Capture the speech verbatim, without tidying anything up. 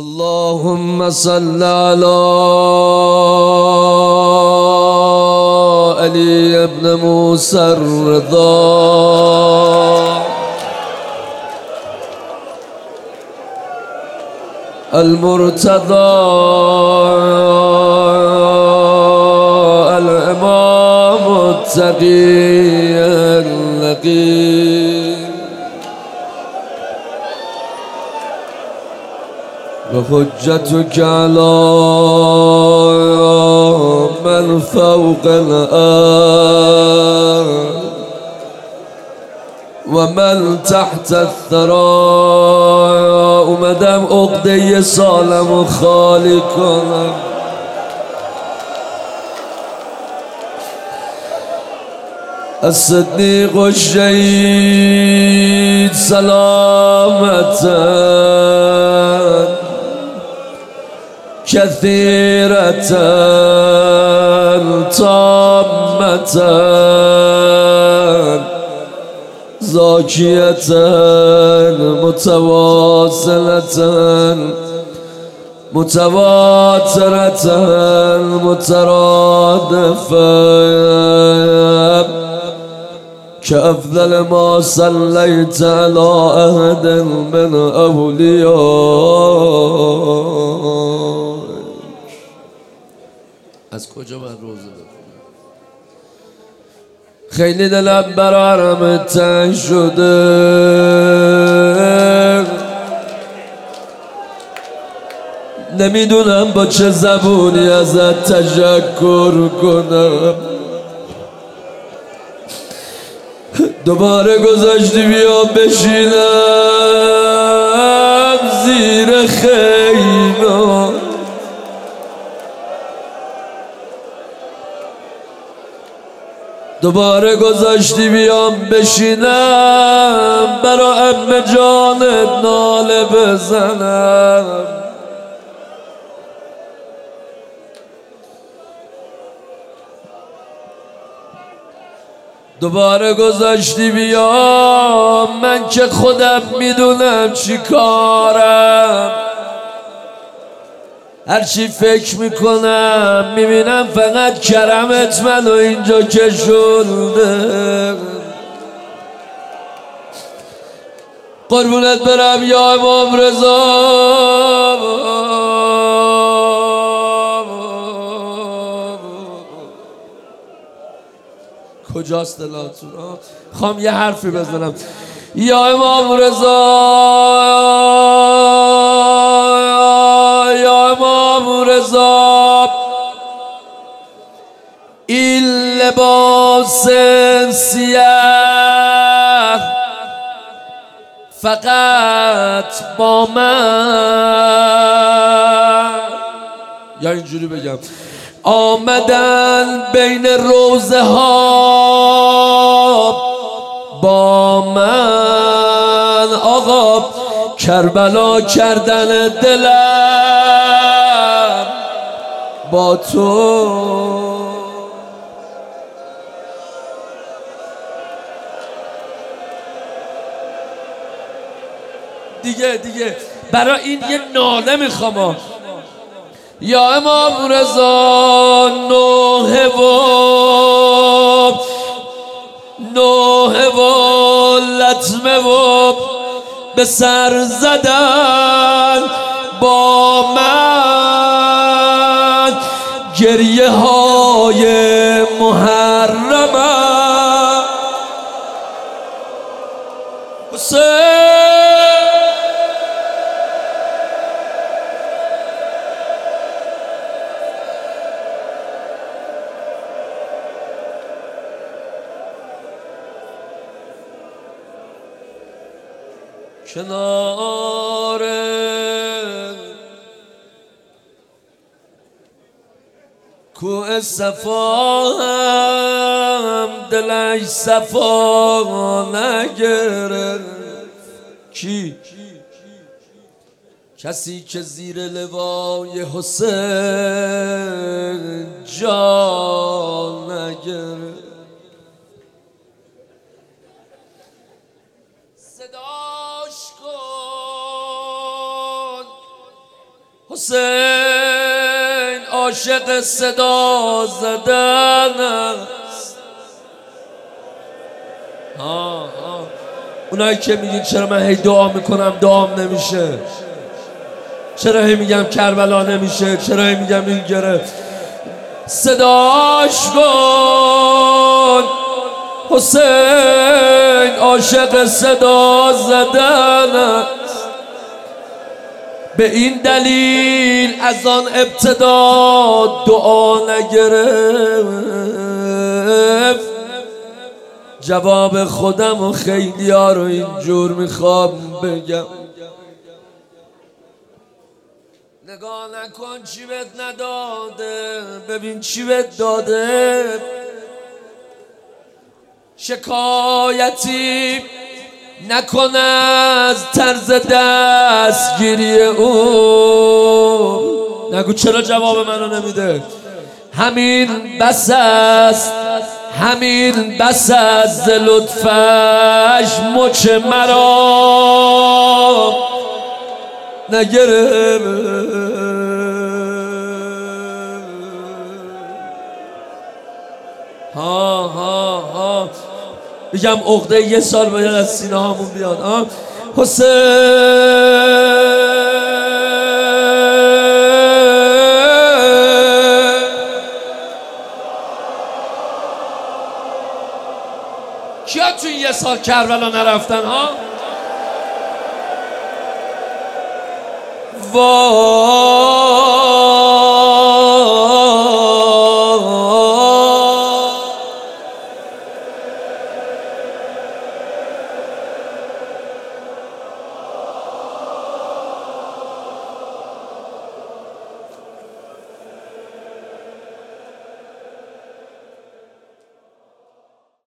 اللهم صل على علي بن موسى الرضا المرتضى الإمام التقي اللقي وحجتك على من فوق الأرض ومن تحت الثرى. اومدم عقده سالم خالی کنم، الصدیق الشهید سلامتا كثيرة تامة زاكية متواصلة متواترة مترادفة كأفضل ما صليت على أحد من أولياء. از کجا باید روزه بخونم؟ خیلی دلم برارم تنگ شده، نمیدونم با چه زبونی ازت تشکر کنم. دوباره گذاشتی بیا بشینم زیر خیمه، دوباره گذاشتی بیام بشینم برا ام جانت ناله بزنم. دوباره گذاشتی بیام، من که خودم میدونم چی کارم، هرچی فکر میکنم میبینم فقط کرمت منو اینجا کشونده. قربونت برم یا امام رضا، کجاست دلاتون؟ خوام یه حرفی بزنم. یا امام رضا، یا امام رضا، این لباس سیاه فقط با من، یا اینجوری بگم آمدن بین روزه ها با من، آقا کربلا کردن دلم با تو. دیگه دیگه برای این یه ناله میخوام. یا امام رضا، نوحه و نوحه و لطمه و به سر زدن با من، گریه های محرمه حسین. کنار کوه صفا هم دلش صفا نگرفت. کی؟ کسی که زیر لوای حسین جا نگرفت. صداش کن حسین عاشق صدا زدن است. ها ها اونایی که میگین چرا من هی دعا میکنم دعام نمیشه، چرا هی میگم کربلا نمیشه، چرا هی میگم این گرفت، صداش کن. حسین عاشق صدا زدن است. به این دلیل از آن ابتدا دعا نگرفت. جواب خودم و خیلی ها رو اینجور میخوام بگم. نگاه نکن چی بهت نداده، ببین چی بهت داده. شکایتی نکن از طرز دستگیری او. نگو چرا جواب منو نمیده. همین بس است، همین بس است ز لطفش مچ مرا نگرفت. ها ها ها میگم عقده یه سال باید از سینه هامون بیاد. ها حسین کیا تو یه سال کربلا نرفتن؟ ها وای